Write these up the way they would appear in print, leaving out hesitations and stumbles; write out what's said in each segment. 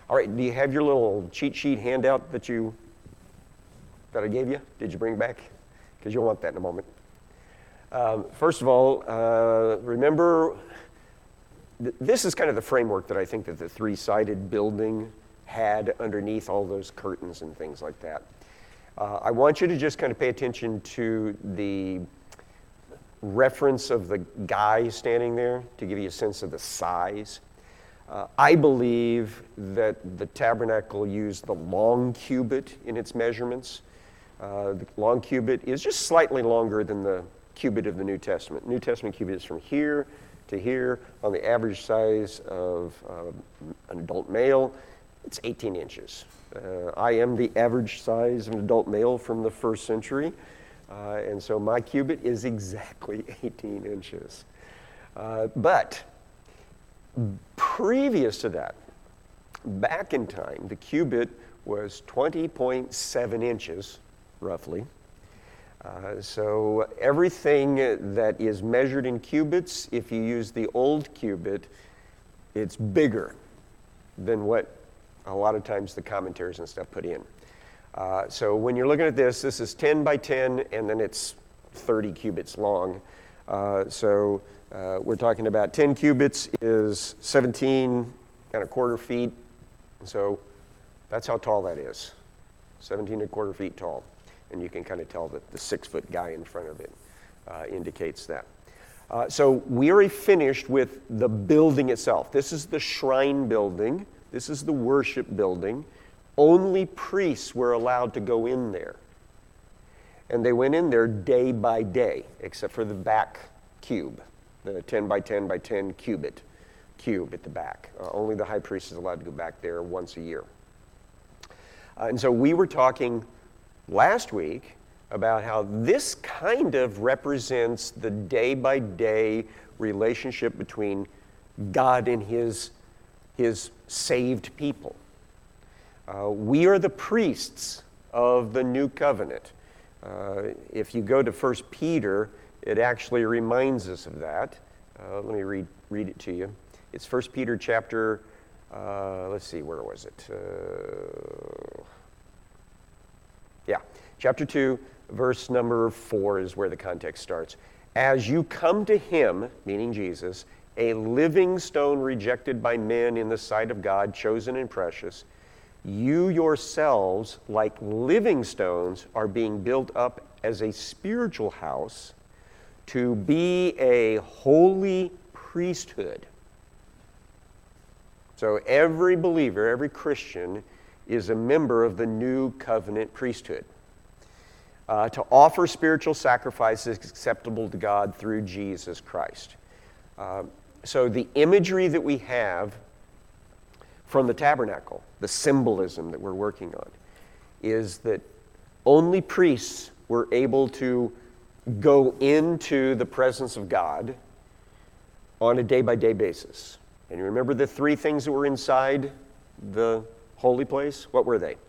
All right, do you have your little cheat sheet handout that I gave you? Did you bring back? Because you'll want that in a moment. First of all, remember, this is kind of the framework that I think that the three-sided building had underneath all those curtains and things like that. I want you to just kind of pay attention to the reference of the guy standing there to give you a sense of the size. I believe that the tabernacle used the long cubit in its measurements. The long cubit is just slightly longer than the cubit of the New Testament. New Testament cubit is from here to here. On the average size of an adult male, it's 18 inches. I am the average size of an adult male from the first century, and so my cubit is exactly 18 inches. But previous to that, back in time, the cubit was 20.7 inches, roughly. So everything that is measured in cubits, if you use the old cubit, it's bigger than what a lot of times the commentaries and stuff put in. So when you're looking at this is 10 by 10, and then it's 30 cubits long. So we're talking about 10 cubits is 17 and a quarter feet. So that's how tall that is, 17 and a quarter feet tall. And you can kind of tell that the 6-foot guy in front of it indicates that. So we are finished with the building itself. This is the shrine building. This is the worship building. Only priests were allowed to go in there. And they went in there day by day, except for the back cube, the 10 by 10 by 10 cube at the back. Only the high priest is allowed to go back there once a year. And so we were talking last week about how this kind of represents the day-by-day relationship between God and his saved people. We are the priests of the new covenant. If you go to 1 Peter, it actually reminds us of that. Let me read it to you. It's 1 Peter chapter, let's see, where was it? Chapter 2, verse number 4 is where the context starts. As you come to him, meaning Jesus, a living stone rejected by men in the sight of God, chosen and precious, you yourselves, like living stones, are being built up as a spiritual house to be a holy priesthood. So every believer, every Christian, is a member of the new covenant priesthood. To offer spiritual sacrifices acceptable to God through Jesus Christ. So the imagery that we have from the tabernacle, the symbolism that we're working on, is that only priests were able to go into the presence of God on a day-by-day basis. And you remember the three things that were inside the holy place? What were they?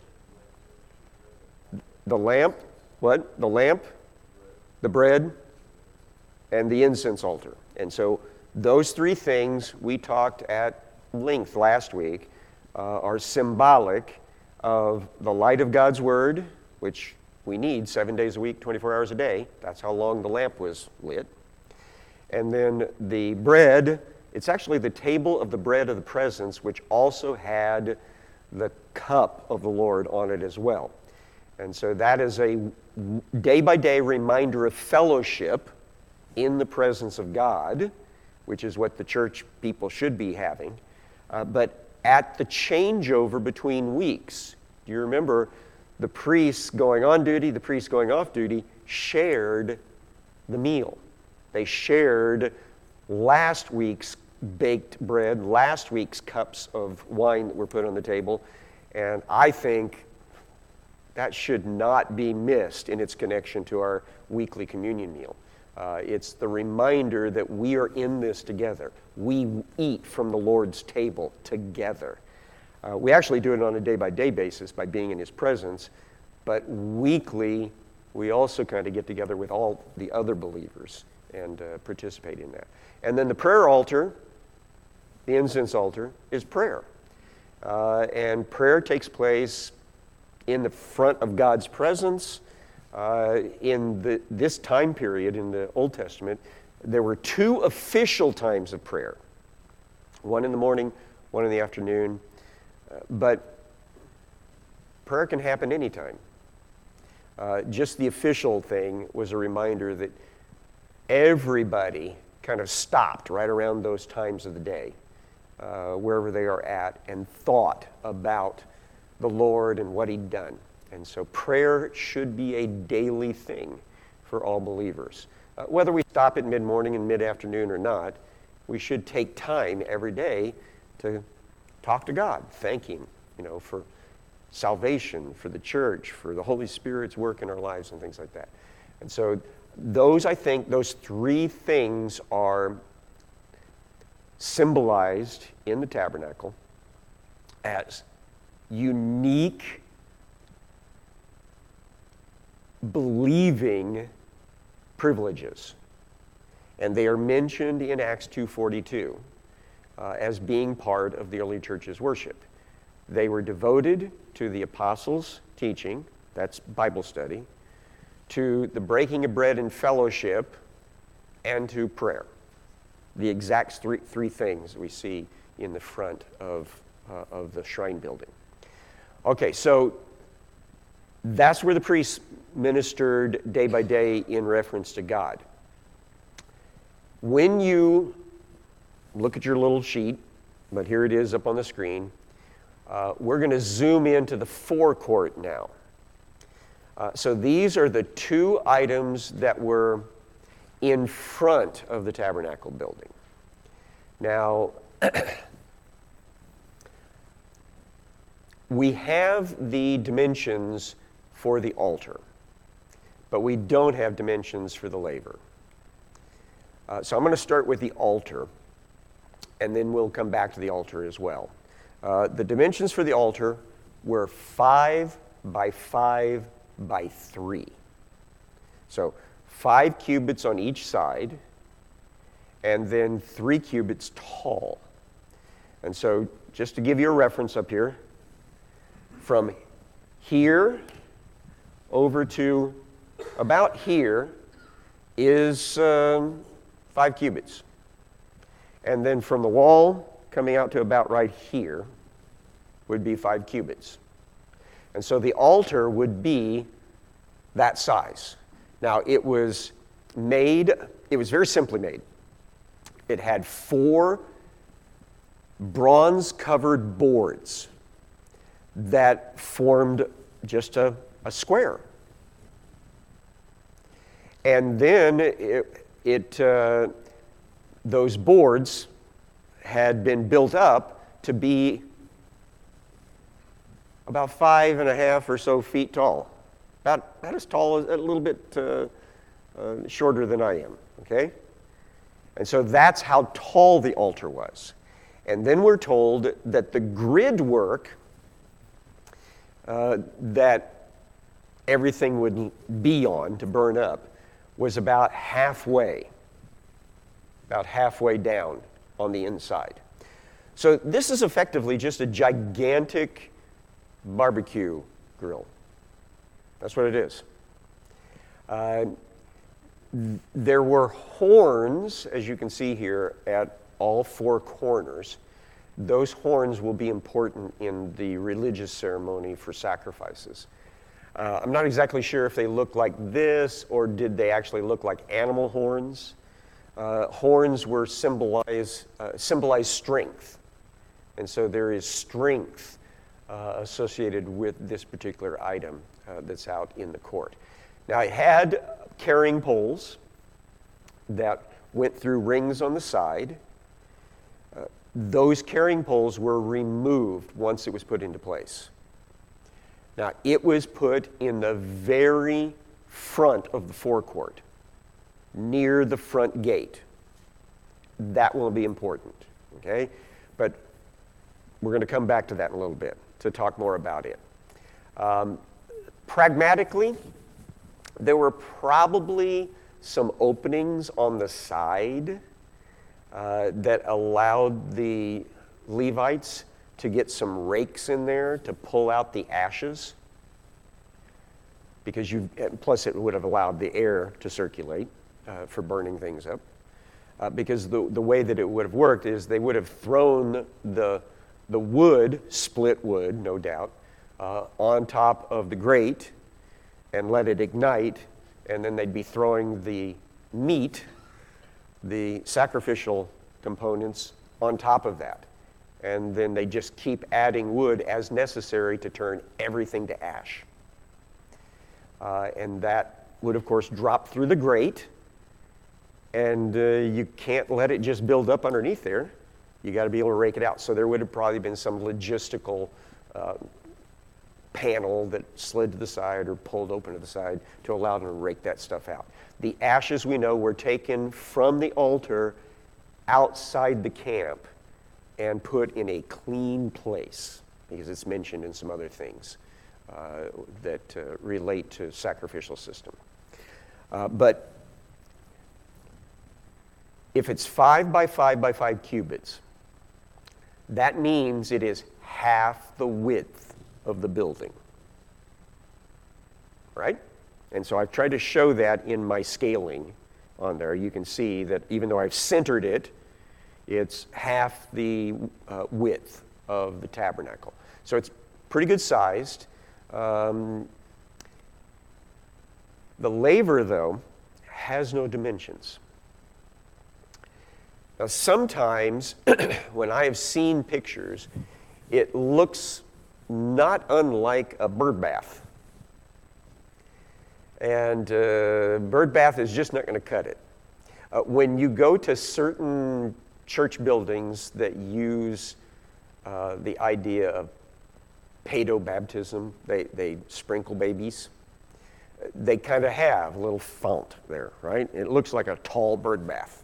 The lamp. What? The lamp, the bread, and the incense altar. And so those three things we talked at length last week are symbolic of the light of God's Word, which we need 7 days a week, 24 hours a day. That's how long the lamp was lit. And then the bread, it's actually the table of the bread of the presence, which also had the cup of the Lord on it as well. And so that is a day-by-day reminder of fellowship in the presence of God, which is what the church people should be having. But at the changeover between weeks, do you remember the priests going on duty, the priests going off duty, shared the meal. They shared last week's baked bread, last week's cups of wine that were put on the table, and I think that should not be missed in its connection to our weekly communion meal. It's the reminder that we are in this together. We eat from the Lord's table together. We actually do it on a day-by-day basis by being in His presence, but weekly we also kind of get together with all the other believers and participate in that. And then the prayer altar, the incense altar, is prayer. and prayer takes place in the front of God's presence. In this time period in the Old Testament, there were two official times of prayer. One in the morning, one in the afternoon. But prayer can happen anytime. Just the official thing was a reminder that everybody kind of stopped right around those times of the day, wherever they are at, and thought about the Lord and what He'd done. And so prayer should be a daily thing for all believers. Whether we stop at mid-morning and mid-afternoon or not, we should take time every day to talk to God, thank Him, for salvation, for the church, for the Holy Spirit's work in our lives and things like that. And so those three things are symbolized in the tabernacle as unique believing privileges. And they are mentioned in Acts 2:42 as being part of the early church's worship. They were devoted to the apostles' teaching, that's Bible study, to the breaking of bread and fellowship, and to prayer. The exact three things we see in the front of the shrine building. Okay, so that's where the priests ministered day by day in reference to God. When you look at your little sheet, but here it is up on the screen, we're going to zoom into the forecourt now. So these are the two items that were in front of the tabernacle building. Now, we have the dimensions for the altar, but we don't have dimensions for the laver. So I'm going to start with the altar, and then we'll come back to the altar as well. The dimensions for the altar were 5 by 5 by 3. So 5 cubits on each side, and then 3 cubits tall. And so just to give you a reference up here, from here over to about here is 5 cubits. And then from the wall coming out to about right here would be 5 cubits. And so the altar would be that size. Now it was very simply made. It had 4 bronze-covered boards that formed just a square. And then those boards had been built up to be about 5.5 or so feet tall. About as tall, a little bit shorter than I am, okay? And so that's how tall the altar was. And then we're told that the grid work that everything would be on to burn up was about halfway down on the inside. So this is effectively just a gigantic barbecue grill. That's what it is. There were horns, as you can see here, at all 4 corners. Those horns will be important in the religious ceremony for sacrifices. I'm not exactly sure if they look like this or did they actually look like animal horns. Horns were symbolize strength. And so there is strength associated with this particular item that's out in the court. Now it had carrying poles that went through rings on the side. Those carrying poles were removed once it was put into place. Now, it was put in the very front of the forecourt, near the front gate. That will be important, okay? But we're going to come back to that in a little bit to talk more about it. Pragmatically, there were probably some openings on the side that allowed the Levites to get some rakes in there to pull out the ashes, because plus it would have allowed the air to circulate for burning things up. Because the way that it would have worked is they would have thrown the wood, split wood, no doubt, on top of the grate and let it ignite, and then they'd be throwing the meat, the sacrificial components, on top of that. And then they just keep adding wood as necessary to turn everything to ash. And that would, of course, drop through the grate, and you can't let it just build up underneath there. You got to be able to rake it out. So there would have probably been some logistical panel that slid to the side or pulled open to the side to allow them to rake that stuff out. The ashes, we know, were taken from the altar outside the camp and put in a clean place, because it's mentioned in some other things that relate to sacrificial system. But if it's 5 by 5 by 5 cubits, that means it is half the width of the building, right? And so I've tried to show that in my scaling on there. You can see that even though I've centered it, it's half the width of the tabernacle. So it's pretty good sized. The laver, though, has no dimensions. Now, sometimes when I have seen pictures, it looks not unlike a bird bath. And bird bath is just not going to cut it. When you go to certain church buildings that use the idea of paedo-baptism, they sprinkle babies, they kind of have a little font there, right? It looks like a tall bird bath.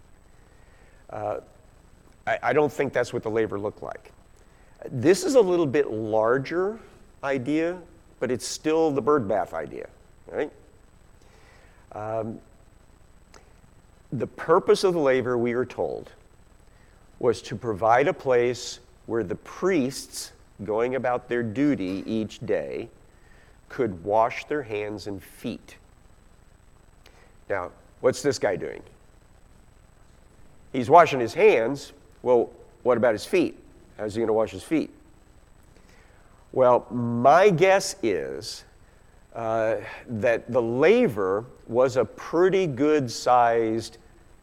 I don't think that's what the laver looked like. This is a little bit larger idea, but it's still the bird bath idea, right? The purpose of the laver, we are told, was to provide a place where the priests, going about their duty each day, could wash their hands and feet. Now, what's this guy doing? He's washing his hands. Well, what about his feet? How's he going to wash his feet? Well, my guess is that the laver was a pretty good-sized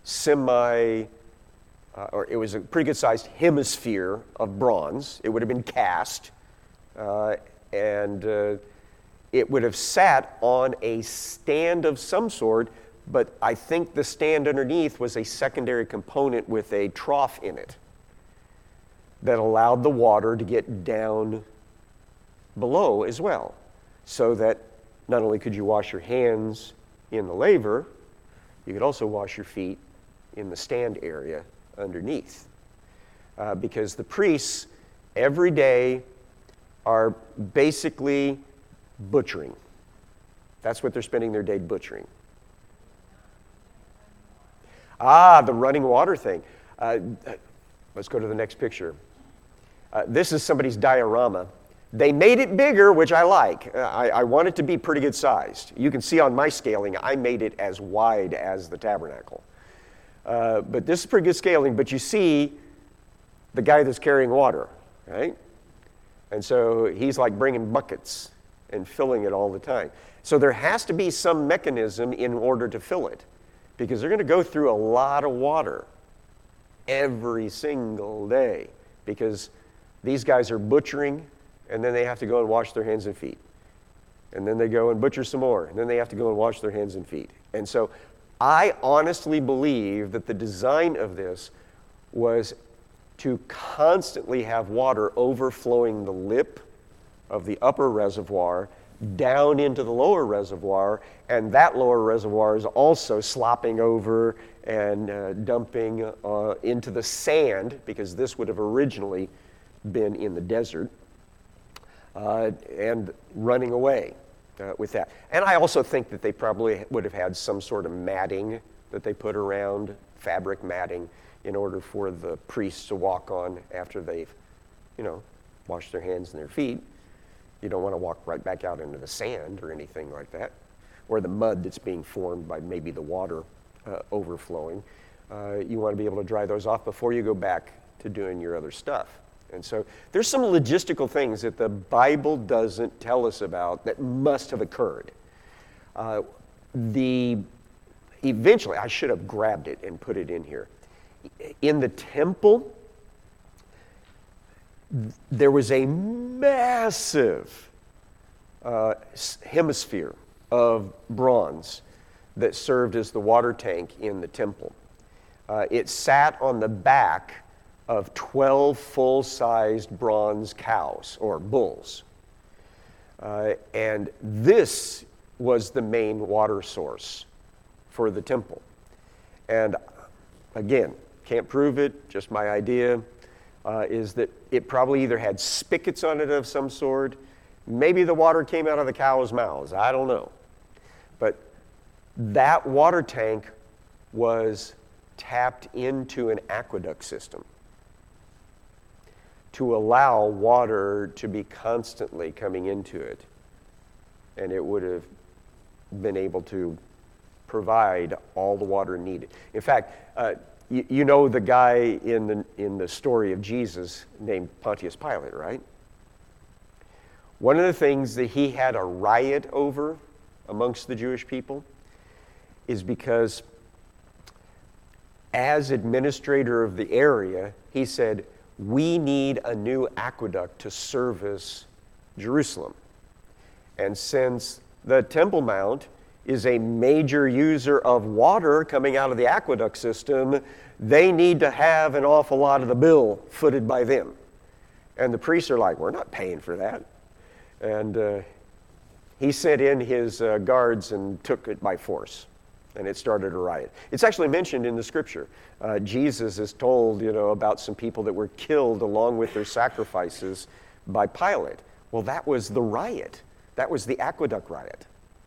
or it was a pretty good-sized hemisphere of bronze. It would have been cast, and it would have sat on a stand of some sort, but I think the stand underneath was a secondary component with a trough in it that allowed the water to get down below as well, so that not only could you wash your hands in the laver, you could also wash your feet in the stand area underneath. Because the priests every day are basically butchering. That's what they're spending their day butchering. The running water thing. Let's go to the next picture. This is somebody's diorama. They made it bigger, which I like. I want it to be pretty good sized. You can see on my scaling, I made it as wide as the tabernacle. But this is pretty good scaling, but you see the guy that's carrying water, right? And so he's like bringing buckets and filling it all the time. So there has to be some mechanism in order to fill it, because they're going to go through a lot of water every single day, because these guys are butchering, and then they have to go and wash their hands and feet. And then they go and butcher some more, and then they have to go and wash their hands and feet. And so I honestly believe that the design of this was to constantly have water overflowing the lip of the upper reservoir down into the lower reservoir, and that lower reservoir is also slopping over and dumping into the sand, because this would have originally been in the desert, and running away with that. And I also think that they probably would have had some sort of matting that they put around, fabric matting, in order for the priests to walk on after they've wash their hands and their feet. You don't want to walk right back out into the sand or anything like that, or the mud that's being formed by maybe the water overflowing. You want to be able to dry those off before you go back to doing your other stuff. And so there's some logistical things that the Bible doesn't tell us about that must have occurred. Eventually, I should have grabbed it and put it in here. In the temple, there was a massive hemisphere of bronze that served as the water tank in the temple. It sat on the back of 12 full-sized bronze cows or bulls. And this was the main water source for the temple. And again, can't prove it, just my idea, is that it probably either had spigots on it of some sort, maybe the water came out of the cows' mouths, I don't know. But that water tank was tapped into an aqueduct system to allow water to be constantly coming into it. And it would have been able to provide all the water needed. In fact, you know the guy in the story of Jesus named Pontius Pilate, right? One of the things that he had a riot over amongst the Jewish people is because as administrator of the area, he said, we need a new aqueduct to service Jerusalem. And since the Temple Mount is a major user of water coming out of the aqueduct system, they need to have an awful lot of the bill footed by them. And the priests are like, we're not paying for that. And he sent in his guards and took it by force. And it started a riot. It's actually mentioned in the scripture. Jesus is told, about some people that were killed along with their sacrifices by Pilate. Well, that was the riot. That was the aqueduct riot.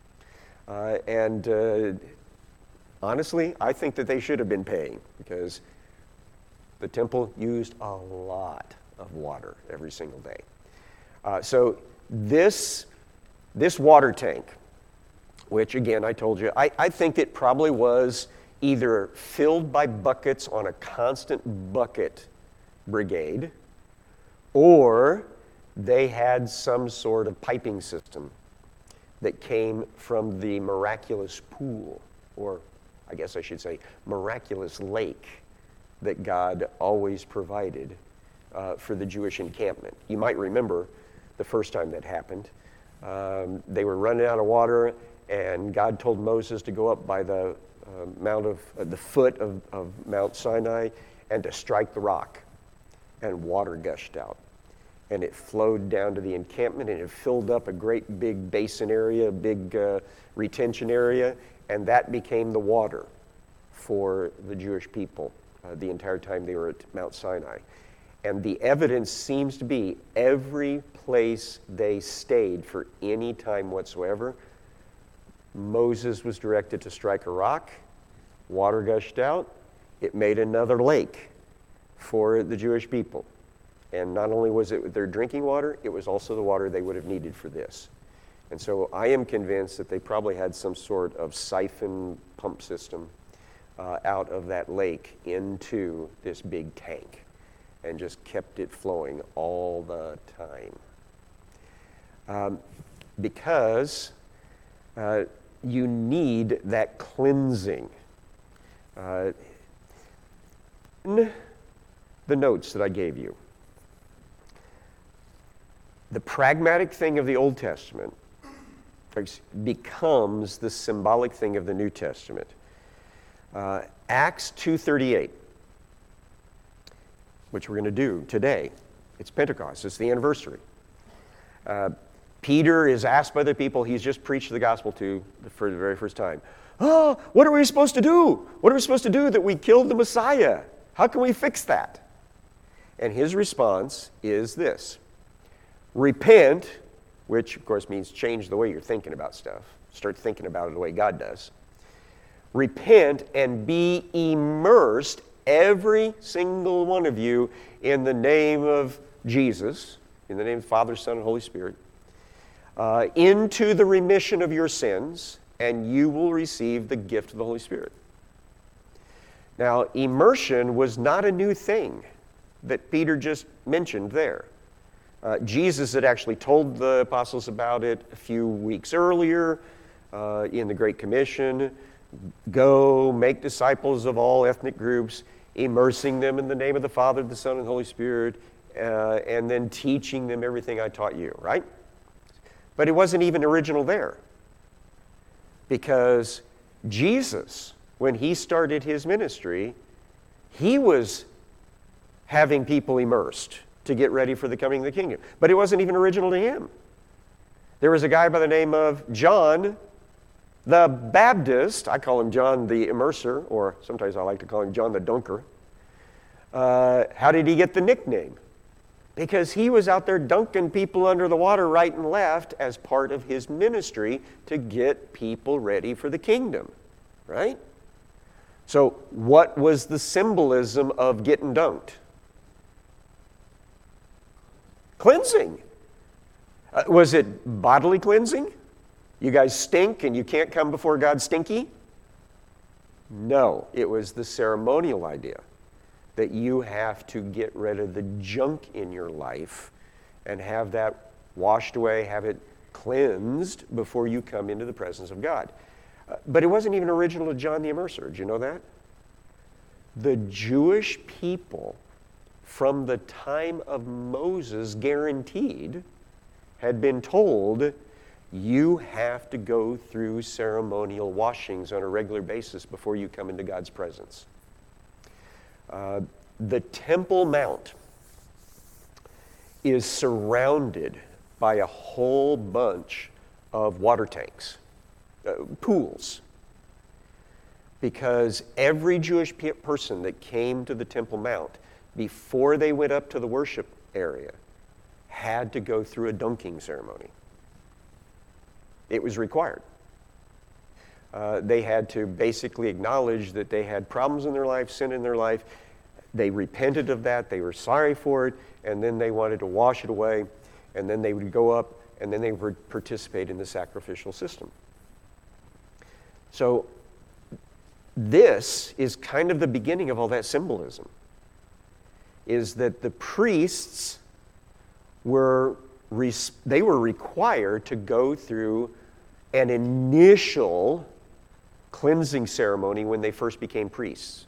And honestly, I think that they should have been paying because the temple used a lot of water every single day. So this water tank, which again, I told you, I think it probably was either filled by buckets on a constant bucket brigade, or they had some sort of piping system that came from the miraculous pool, or I guess I should say miraculous lake that God always provided for the Jewish encampment. You might remember the first time that happened. They were running out of water, and God told Moses to go up by the foot of Mount Sinai and to strike the rock, and water gushed out. And it flowed down to the encampment, and it filled up a great big basin area, a big retention area, and that became the water for the Jewish people the entire time they were at Mount Sinai. And the evidence seems to be every place they stayed for any time whatsoever, Moses was directed to strike a rock, water gushed out, it made another lake for the Jewish people. And not only was it their drinking water, it was also the water they would have needed for this. And so I am convinced that they probably had some sort of siphon pump system out of that lake into this big tank and just kept it flowing all the time. Because you need that cleansing. In the notes that I gave you, the pragmatic thing of the Old Testament becomes the symbolic thing of the New Testament. Acts 2:38, which we're going to do today. It's Pentecost. It's the anniversary. Peter is asked by the people he's just preached the gospel to for the very first time. Oh, what are we supposed to do? What are we supposed to do that we killed the Messiah? How can we fix that? And his response is this. Repent, which of course means change the way you're thinking about stuff. Start thinking about it the way God does. Repent and be immersed, every single one of you, in the name of Jesus, in the name of the Father, Son, and Holy Spirit, into the remission of your sins, and you will receive the gift of the Holy Spirit. Now, immersion was not a new thing that Peter just mentioned there. Jesus had actually told the apostles about it a few weeks earlier in the Great Commission. Go, make disciples of all ethnic groups, immersing them in the name of the Father, the Son, and the Holy Spirit, and then teaching them everything I taught you, right? But it wasn't even original there. Because Jesus, when he started his ministry, he was having people immersed to get ready for the coming of the kingdom. But it wasn't even original to him. There was a guy by the name of John the Baptist. I call him John the Immerser, or sometimes I like to call him John the Dunker. How did he get the nickname? Because he was out there dunking people under the water right and left as part of his ministry to get people ready for the kingdom, right? So what was the symbolism of getting dunked? Cleansing. Was it bodily cleansing? You guys stink and you can't come before God stinky? No, it was the ceremonial idea that you have to get rid of the junk in your life and have that washed away, have it cleansed before you come into the presence of God. But it wasn't even original to John the Immerser. Did you know that? The Jewish people from the time of Moses, guaranteed, had been told, you have to go through ceremonial washings on a regular basis before you come into God's presence. The Temple Mount is surrounded by a whole bunch of water tanks, pools, because every Jewish person that came to the Temple Mount, before they went up to the worship area, had to go through a dunking ceremony. It was required. They had to basically acknowledge that they had problems in their life, sin in their life. They repented of that, they were sorry for it, and then they wanted to wash it away, and then they would go up, and then they would participate in the sacrificial system. So this is kind of the beginning of all that symbolism, is that the priests were required to go through an initial cleansing ceremony when they first became priests.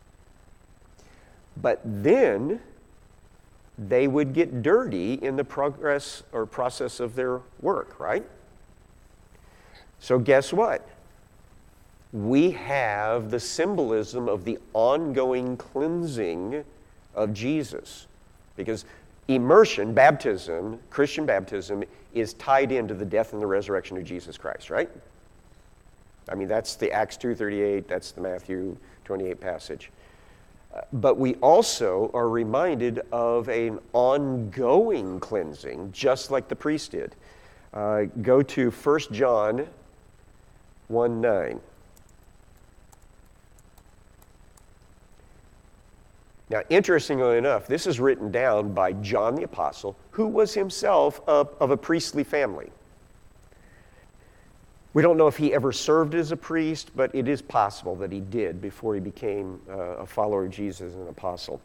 But then they would get dirty in the progress or process of their work, right? So guess what? We have the symbolism of the ongoing cleansing of Jesus. Because immersion, baptism, Christian baptism, is tied into the death and the resurrection of Jesus Christ, right? I mean, that's the Acts 2:38, that's the Matthew 28 passage. But we also are reminded of an ongoing cleansing, just like the priest did. Go to 1 John 1:9. Now, interestingly enough, this is written down by John the Apostle, who was himself of a priestly family. We don't know if he ever served as a priest, but it is possible that he did before he became a follower of Jesus and an apostle.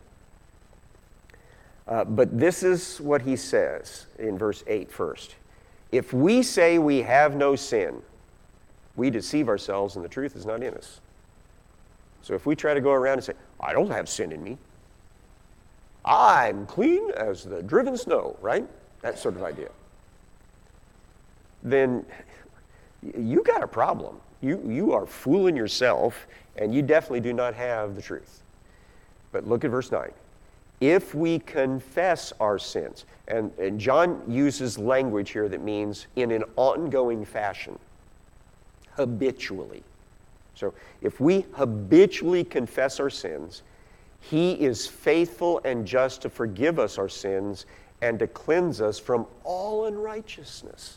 But this is what he says in verse 8 first. If we say we have no sin, we deceive ourselves and the truth is not in us. So if we try to go around and say, I don't have sin in me, I'm clean as the driven snow, right? That sort of idea. Then you got a problem. You are fooling yourself, and you definitely do not have the truth. But look at verse 9. If we confess our sins, and John uses language here that means in an ongoing fashion, habitually. So if we habitually confess our sins, he is faithful and just to forgive us our sins and to cleanse us from all unrighteousness.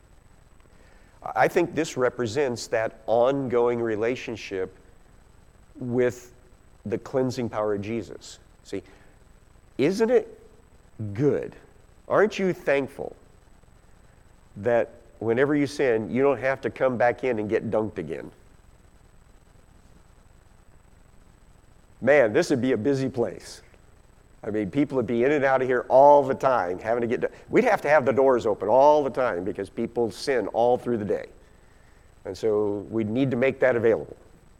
I think this represents that ongoing relationship with the cleansing power of Jesus. See, isn't it good. Aren't you thankful that whenever you sin, you don't have to come back in and get dunked again? Man, this would be a busy place. I mean, people would be in and out of here all the time, having to get. We'd have to have the doors open all the time because people sin all through the day. And so we'd need to make that available.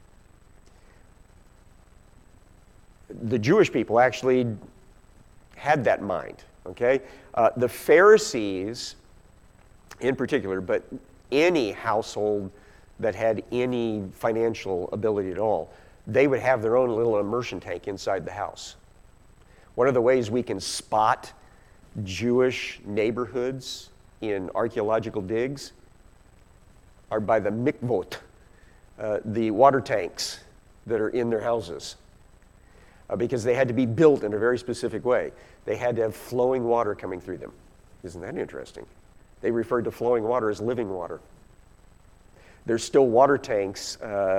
The Jewish people actually had that in mind, okay? The Pharisees in particular, but any household that had any financial ability at all, they would have their own little immersion tank inside the house. One of the ways we can spot Jewish neighborhoods in archaeological digs are by the mikvot, the water tanks that are in their houses, because they had to be built in a very specific way. They had to have flowing water coming through them. Isn't that interesting? They referred to flowing water as living water. There's still water tanks,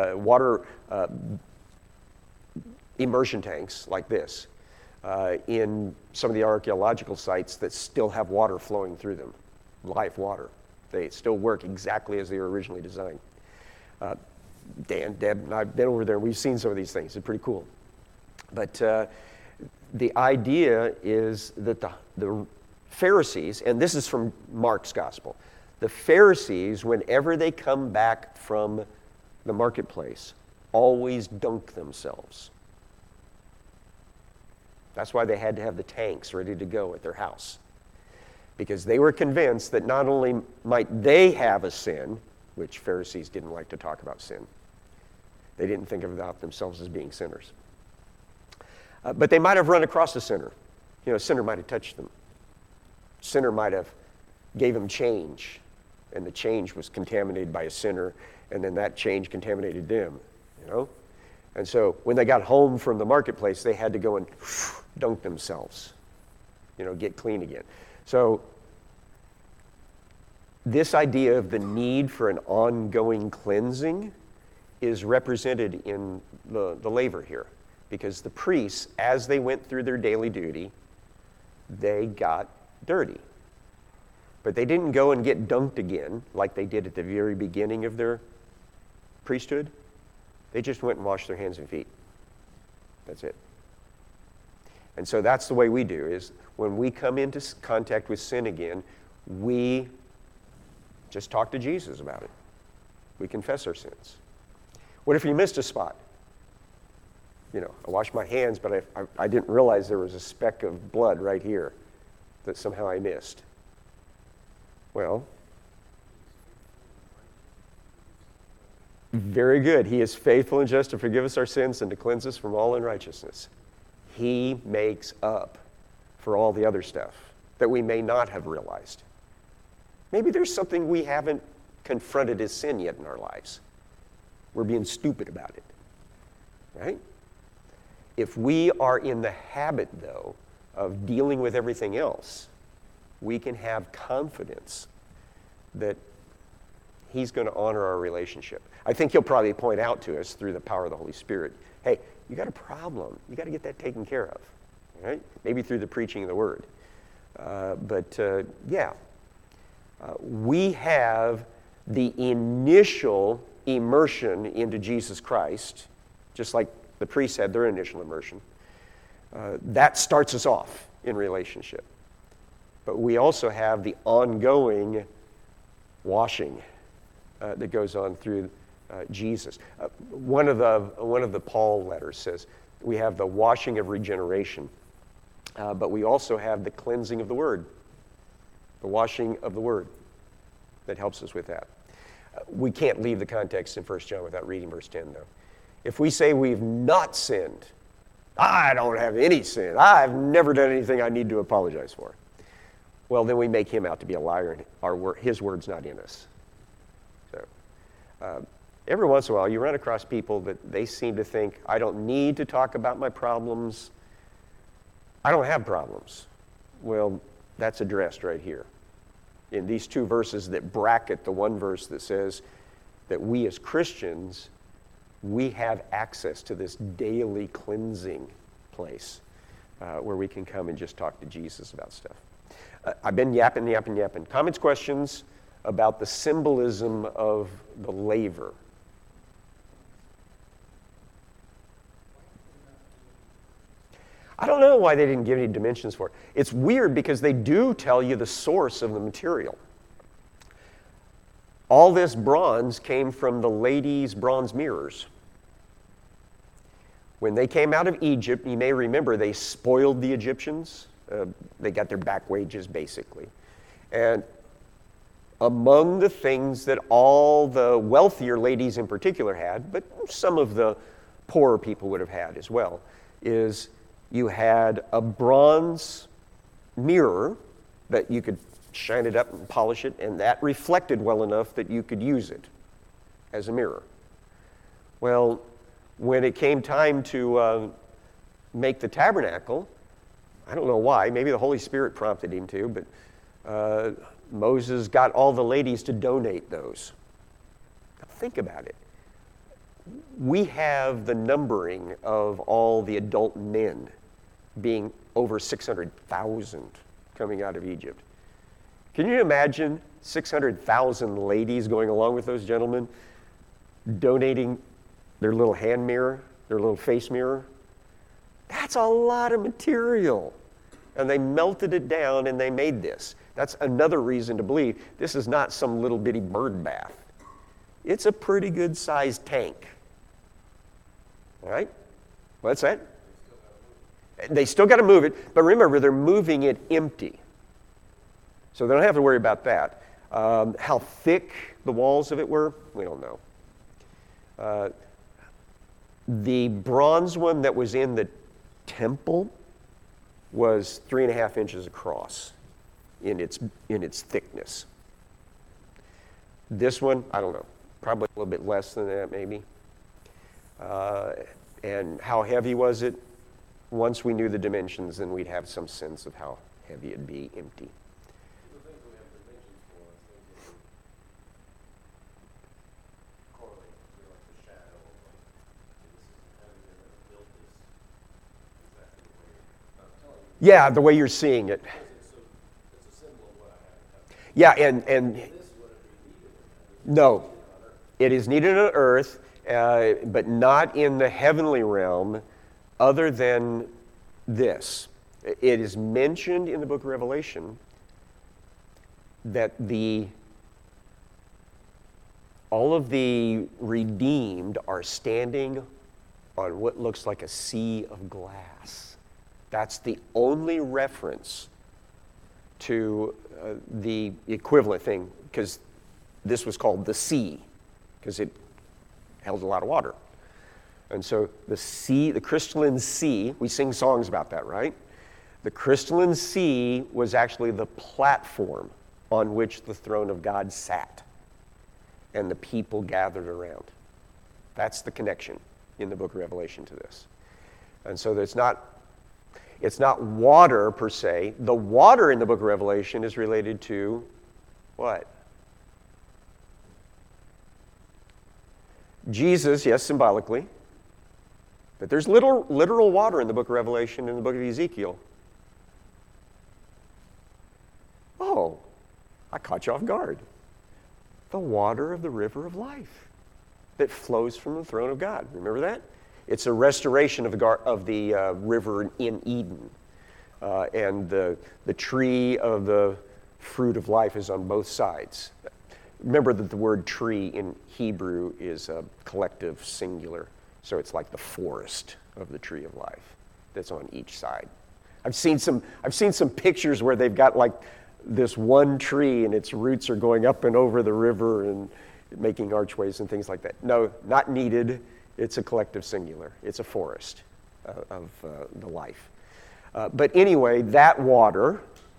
immersion tanks like this in some of the archaeological sites that still have water flowing through them, live water. They still work exactly as they were originally designed. Dan, Deb, and I've been over there. We've seen some of these things. It's pretty cool. But the idea is that the Pharisees, and this is from Mark's gospel, the Pharisees, whenever they come back from the marketplace, always dunk themselves. That's why they had to have the tanks ready to go at their house. Because they were convinced that not only might they have a sin, which Pharisees didn't like to talk about sin, they didn't think about themselves as being sinners, but they might have run across a sinner. You know, a sinner might have touched them. A sinner might have gave them change, and the change was contaminated by a sinner, and then that change contaminated them, you know? And so when they got home from the marketplace, they had to go and dunk themselves, you know, get clean again. So this idea of the need for an ongoing cleansing is represented in the laver here, because the priests, as they went through their daily duty, they got dirty. But they didn't go and get dunked again like they did at the very beginning of their priesthood. They just went and washed their hands and feet. That's it. And so that's the way we do, is when we come into contact with sin again, we just talk to Jesus about it. We confess our sins. What if you missed a spot? You know, I washed my hands, but I didn't realize there was a speck of blood right here that somehow I missed. Well, very good. He is faithful and just to forgive us our sins and to cleanse us from all unrighteousness. He makes up for all the other stuff that we may not have realized. Maybe there's something we haven't confronted as sin yet in our lives. We're being stupid about it, right? If we are in the habit, though, of dealing with everything else, we can have confidence that He's going to honor our relationship. I think He'll probably point out to us through the power of the Holy Spirit, hey, you got a problem. You got to get that taken care of, right? Maybe through the preaching of the Word. We have the initial immersion into Jesus Christ, just like the priests had their initial immersion. That starts us off in relationship. But we also have the ongoing washing that goes on through Jesus. One of the Paul letters says we have the washing of regeneration, but we also have the cleansing of the Word, the washing of the Word that helps us with that. We can't leave the context in 1 John without reading verse 10, though. If we say we've not sinned, I don't have any sin, I've never done anything I need to apologize for, well, then we make Him out to be a liar, and His word's not in us. So, every once in a while, you run across people that they seem to think, I don't need to talk about my problems. I don't have problems. Well, that's addressed right here in these two verses that bracket the one verse that says that we as Christians, we have access to this daily cleansing place where we can come and just talk to Jesus about stuff. I've been yapping. Comments, questions about the symbolism of the laver? I don't know why they didn't give any dimensions for it. It's weird because they do tell you the source of the material. All this bronze came from the ladies' bronze mirrors. When they came out of Egypt, you may remember they spoiled the Egyptians. They got their back wages, basically. And among the things that all the wealthier ladies in particular had, but some of the poorer people would have had as well, is you had a bronze mirror that you could shine it up and polish it, and that reflected well enough that you could use it as a mirror. Well, when it came time to make the tabernacle, I don't know why, maybe the Holy Spirit prompted him to, but Moses got all the ladies to donate those. Now think about it. We have the numbering of all the adult men being over 600,000 coming out of Egypt. Can you imagine 600,000 ladies going along with those gentlemen, donating their little hand mirror, their little face mirror? That's a lot of material. And they melted it down and they made this. That's another reason to believe this is not some little bitty bird bath. It's a pretty good sized tank. All right? What's that? They still got to move it, but remember, they're moving it empty. So they don't have to worry about that. How thick the walls of it were, we don't know. The bronze one that was in the temple was 3.5 inches across in its thickness. This one, I don't know, probably a little bit less than that maybe. And how heavy was it? Once we knew the dimensions, then we'd have some sense of how heavy it'd be empty. Yeah, the way you're seeing it. Yeah, and no, it is needed on earth, but not in the heavenly realm, other than this. It is mentioned in the book of Revelation that all of the redeemed are standing on what looks like a sea of glass. That's the only reference to the equivalent thing, because this was called the sea, because it held a lot of water. And so the sea, the crystalline sea, we sing songs about that, right? The crystalline sea was actually the platform on which the throne of God sat, and the people gathered around. That's the connection in the book of Revelation to this. And so it's not water per se. The water in the book of Revelation is related to what? Jesus, yes, symbolically. But there's literal water in the book of Revelation and the book of Ezekiel. Oh, I caught you off guard. The water of the river of life that flows from the throne of God. Remember that? It's a restoration of the river in Eden. And the tree of the fruit of life is on both sides. Remember that the word tree in Hebrew is a collective singular. So it's like the forest of the tree of life that's on each side. I've seen some pictures where they've got like this one tree and its roots are going up and over the river and making archways and things like that. No, not needed. It's a collective singular. It's a forest of the life. But anyway, that water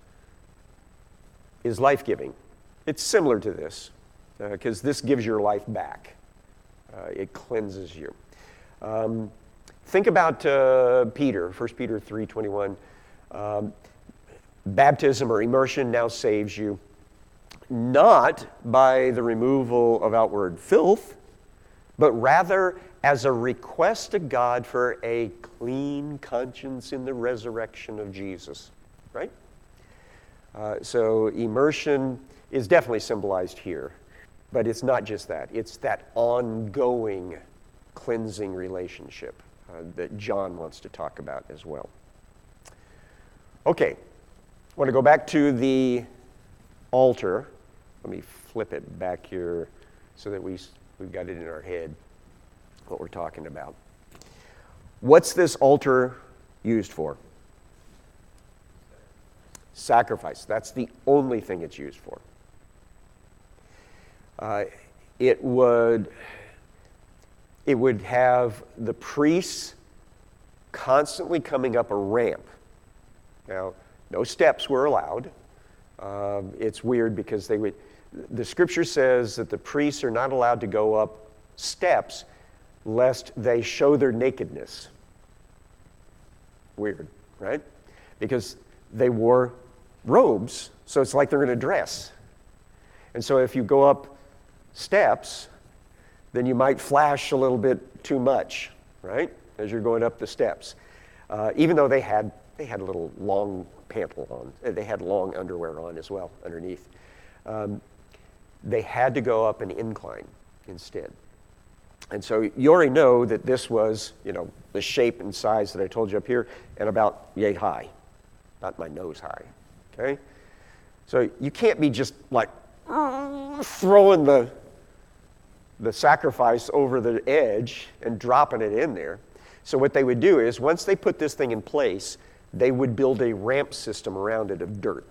is life-giving. It's similar to this, because this gives your life back. It cleanses you. Think about Peter, 1 Peter 3:21. Baptism or immersion now saves you, not by the removal of outward filth, but rather as a request to God for a clean conscience in the resurrection of Jesus, right? So immersion is definitely symbolized here, but it's not just that. It's that ongoing cleansing relationship that John wants to talk about as well. Okay, I want to go back to the altar. Let me flip it back here so that we've got it in our head, what we're talking about. What's this altar used for? Sacrifice. That's the only thing it's used for. It would have the priests constantly coming up a ramp. Now, no steps were allowed. It's weird because the scripture says that the priests are not allowed to go up steps lest they show their nakedness. Weird, right? Because they wore robes, so it's like they're going to dress. And so if you go up steps, then you might flash a little bit too much, right? As you're going up the steps. Even though they had a little long pantle on. They had long underwear on as well underneath. They had to go up an incline instead. And so you already know that this was, the shape and size that I told you up here, and about yay high, not my nose high, okay? So you can't be just like throwing the sacrifice over the edge and dropping it in there. So what they would do is, once they put this thing in place, they would build a ramp system around it of dirt.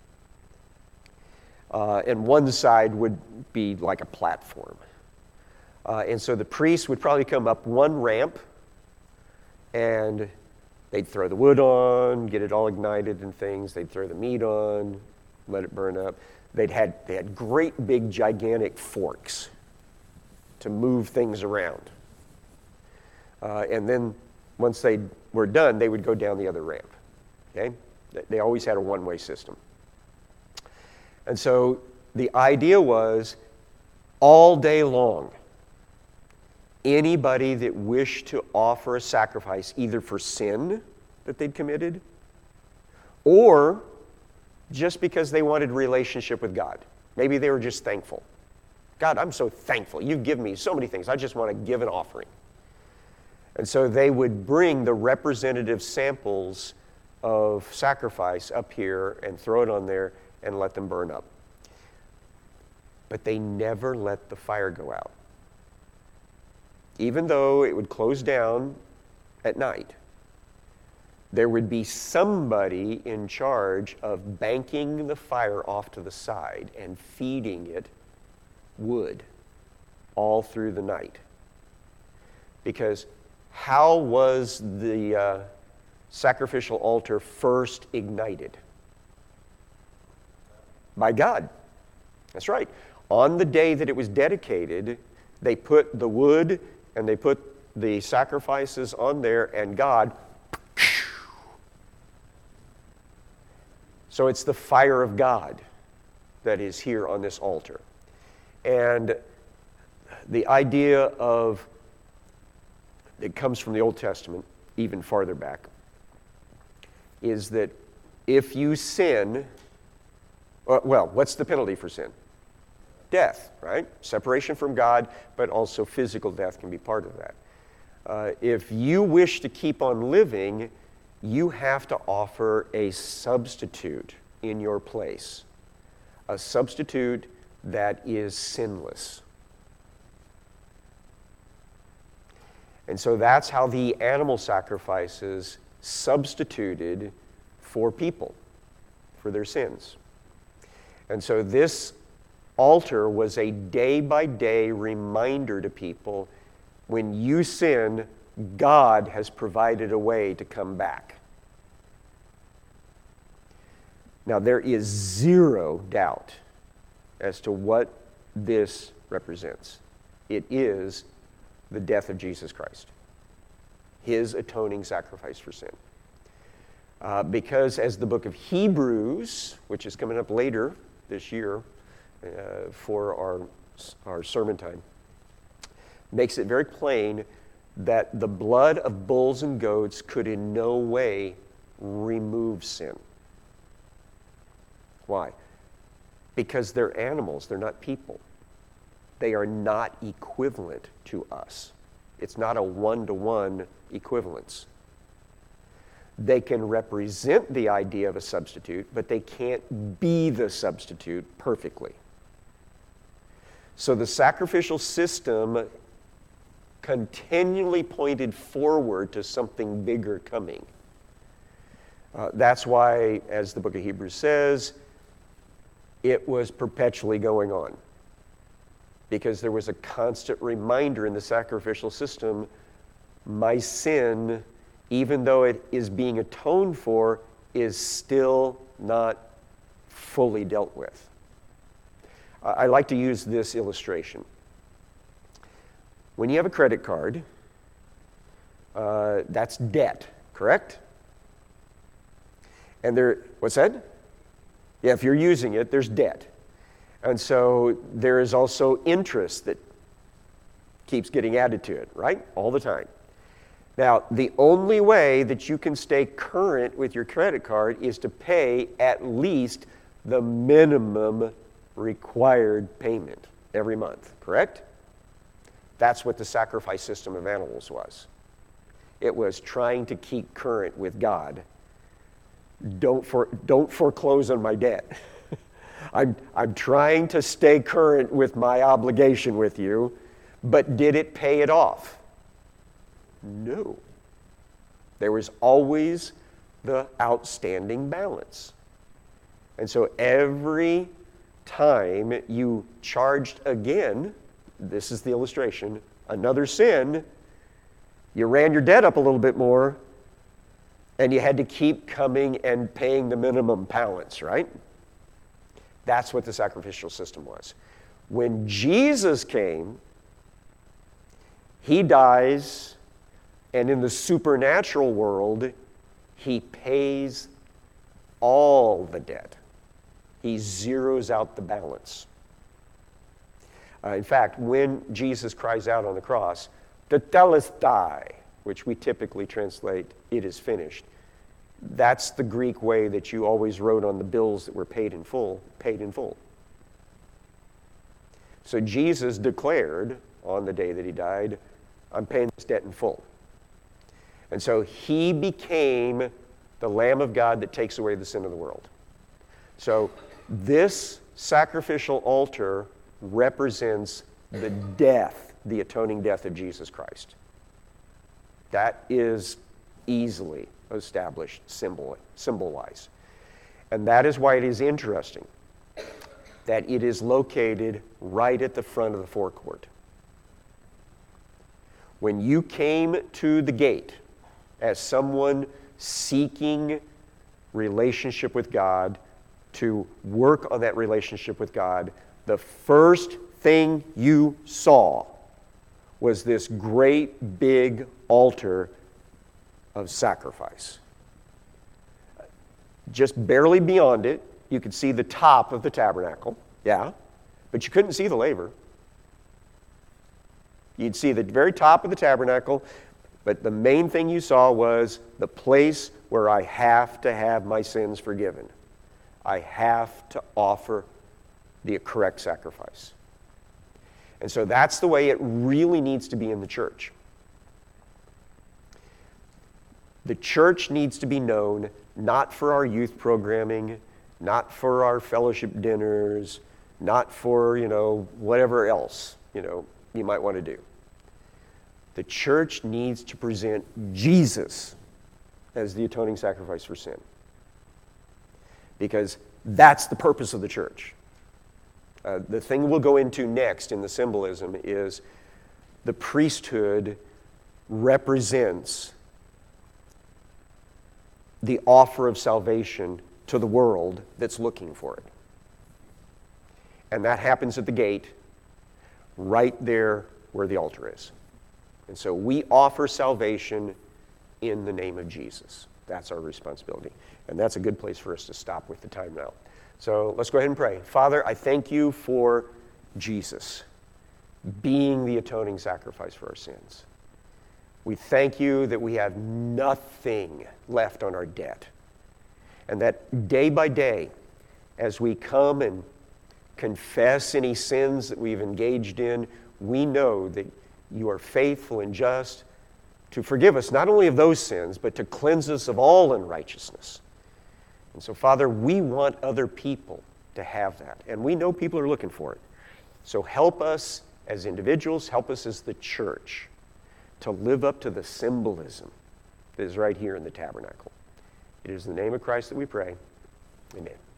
And one side would be like a platform. And so the priests would probably come up one ramp, and they'd throw the wood on, get it all ignited and things. They'd throw the meat on, let it burn up. They had great big gigantic forks to move things around. And then once they were done, they would go down the other ramp. Okay? They always had a one-way system. And so the idea was, all day long, anybody that wished to offer a sacrifice either for sin that they'd committed or just because they wanted relationship with God. Maybe they were just thankful. God, I'm so thankful. You've given me so many things. I just want to give an offering. And so they would bring the representative samples of sacrifice up here and throw it on there and let them burn up. But they never let the fire go out. Even though it would close down at night, there would be somebody in charge of banking the fire off to the side and feeding it wood all through the night. Because how was the sacrificial altar first ignited? By God. That's right. On the day that it was dedicated, they put the wood and they put the sacrifices on there, and God. So it's the fire of God that is here on this altar. And the idea of, it comes from the Old Testament, even farther back, is that if you sin, well, what's the penalty for sin? Death, right? Separation from God, but also physical death can be part of that. If you wish to keep on living, you have to offer a substitute in your place, a substitute that is sinless. And so that's how the animal sacrifices substituted for people, for their sins. And so this altar was a day-by-day reminder to people, when you sin, God has provided a way to come back. Now, there is zero doubt as to what this represents. It is the death of Jesus Christ, his atoning sacrifice for sin. Because as the book of Hebrews, which is coming up later this year for our sermon time, makes it very plain that the blood of bulls and goats could in no way remove sin. Why? Because they're animals, they're not people. They are not equivalent to us. It's not a one-to-one equivalence. They can represent the idea of a substitute, but they can't be the substitute perfectly. So the sacrificial system continually pointed forward to something bigger coming. That's why, as the book of Hebrews says, it was perpetually going on. Because there was a constant reminder in the sacrificial system, my sin, even though it is being atoned for, is still not fully dealt with. I like to use this illustration. When you have a credit card, that's debt, correct? And what's that? Yeah, if you're using it, there's debt. And so there is also interest that keeps getting added to it, right? All the time. Now, the only way that you can stay current with your credit card is to pay at least the minimum required payment every month, correct? That's what the sacrifice system of animals was. It was trying to keep current with God. Don't foreclose on my debt. I'm trying to stay current with my obligation with you, but did it pay it off? No. There was always the outstanding balance. And so every time you charged again, this is the illustration, another sin, you ran your debt up a little bit more, and you had to keep coming and paying the minimum balance, right? That's what the sacrificial system was. When Jesus came, he dies, and in the supernatural world, he pays all the debt. He zeroes out the balance. In fact, when Jesus cries out on the cross, "Tetelestai," which we typically translate, "it is finished," that's the Greek way that you always wrote on the bills that were paid in full, paid in full. So Jesus declared on the day that he died, I'm paying this debt in full. And so he became the Lamb of God that takes away the sin of the world. So this sacrificial altar represents the death, the atoning death of Jesus Christ. That is easily established, symbol-wise. And that is why it is interesting that it is located right at the front of the forecourt. When you came to the gate as someone seeking relationship with God, to work on that relationship with God, the first thing you saw was this great big altar of sacrifice. Just barely beyond it, you could see the top of the tabernacle, yeah, but you couldn't see the laver. You'd see the very top of the tabernacle, but the main thing you saw was the place where I have to have my sins forgiven. I have to offer the correct sacrifice. And so that's the way it really needs to be in the church. The church needs to be known not for our youth programming, not for our fellowship dinners, not for, whatever else, you might want to do. The church needs to present Jesus as the atoning sacrifice for sin. Because that's the purpose of the church. The thing we'll go into next in the symbolism is the priesthood represents the offer of salvation to the world that's looking for it. And that happens at the gate, right there where the altar is. And so we offer salvation in the name of Jesus. That's our responsibility. And that's a good place for us to stop with the time now. So let's go ahead and pray. Father, I thank you for Jesus. being the atoning sacrifice for our sins. We thank you that we have nothing left on our debt, and that day by day, as we come and confess any sins that we've engaged in, we know that you are faithful and just to forgive us not only of those sins, but to cleanse us of all unrighteousness. And so, Father, we want other people to have that, and we know people are looking for it. So help us as individuals, help us as the church to live up to the symbolism that is right here in the tabernacle. It is in the name of Christ that we pray. Amen.